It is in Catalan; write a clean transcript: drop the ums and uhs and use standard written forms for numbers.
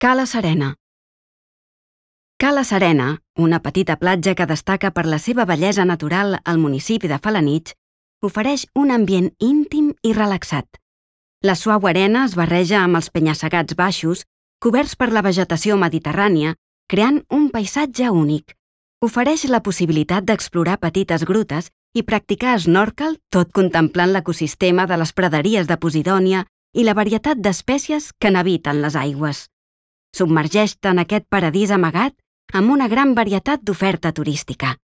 Cala Serena. Cala Serena, una petita platja que destaca per la seva bellesa natural al municipi de Felanitx, ofereix un ambient íntim i relaxat. La suau arena es barreja amb els penya-segats baixos, coberts per la vegetació mediterrània, creant un paisatge únic. Ofereix la possibilitat d'explorar petites grutes i practicar snorkel, tot contemplant l'ecosistema de les praderies de Posidònia i la varietat d'espècies que n'habiten les aigües. Submergeix-te en aquest paradís amagat amb una gran varietat d'oferta turística.